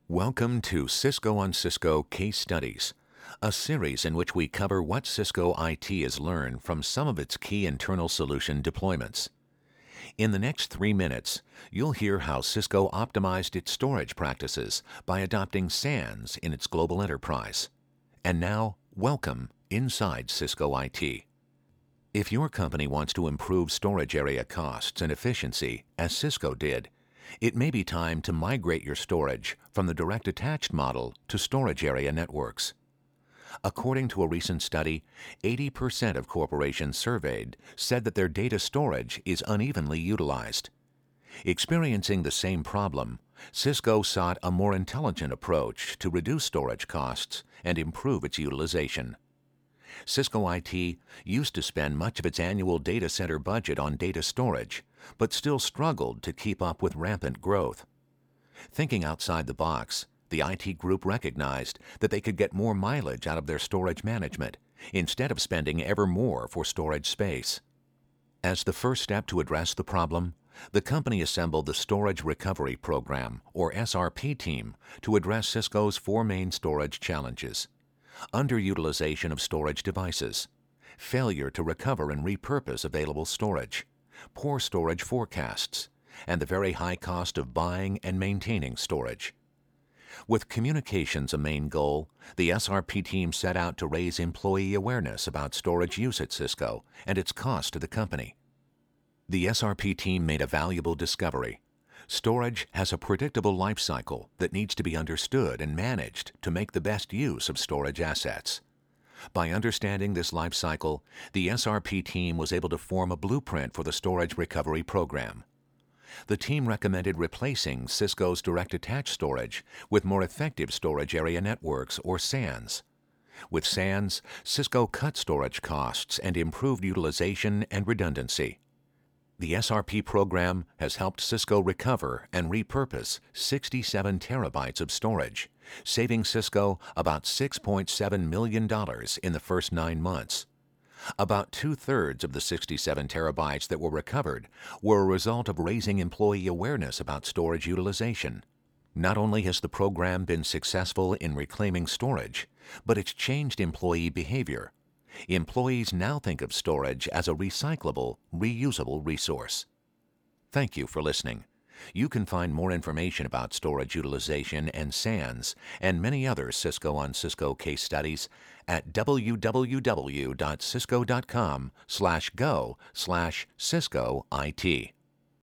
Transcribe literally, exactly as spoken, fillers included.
Welcome to Cisco on Cisco Case Studies, a series in which we cover what Cisco I T has learned from some of its key internal solution deployments. In the next three minutes, you'll hear how Cisco optimized its storage practices by adopting SANS in its global enterprise. And now, welcome inside Cisco I T. If your company wants to improve storage area costs and efficiency, as Cisco did, it may be time to migrate your storage from the direct attached model to storage area networks. According to a recent study, eighty percent of corporations surveyed said that their data storage is unevenly utilized. Experiencing the same problem, Cisco sought a more intelligent approach to reduce storage costs and improve its utilization. Cisco I T used to spend much of its annual data center budget on data storage, but still struggled to keep up with rampant growth. Thinking outside the box, the I T group recognized that they could get more mileage out of their storage management instead of spending ever more for storage space. As the first step to address the problem, the company assembled the Storage Recovery Program, or S R P team, to address Cisco's four main storage challenges: underutilization of storage devices, failure to recover and repurpose available storage, poor storage forecasts, and the very high cost of buying and maintaining storage. With communications a main goal, the S R P team set out to raise employee awareness about storage use at Cisco and its cost to the company. The S R P team made a valuable discovery. Storage has a predictable life cycle that needs to be understood and managed to make the best use of storage assets. By understanding this life cycle, the S R P team was able to form a blueprint for the Storage Recovery Program. The team recommended replacing Cisco's direct attached storage with more effective storage area networks, or SANs. With SANs, Cisco cut storage costs and improved utilization and redundancy. The S R P program has helped Cisco recover and repurpose sixty-seven terabytes of storage, saving Cisco about six point seven million dollars in the first nine months. About two-thirds of the sixty-seven terabytes that were recovered were a result of raising employee awareness about storage utilization. Not only has the program been successful in reclaiming storage, but it's changed employee behavior. Employees now think of storage as a recyclable, reusable resource. Thank you for listening. You can find more information about storage utilization and SANs and many other Cisco on Cisco case studies at w w w dot cisco dot com slash go slash Cisco I T.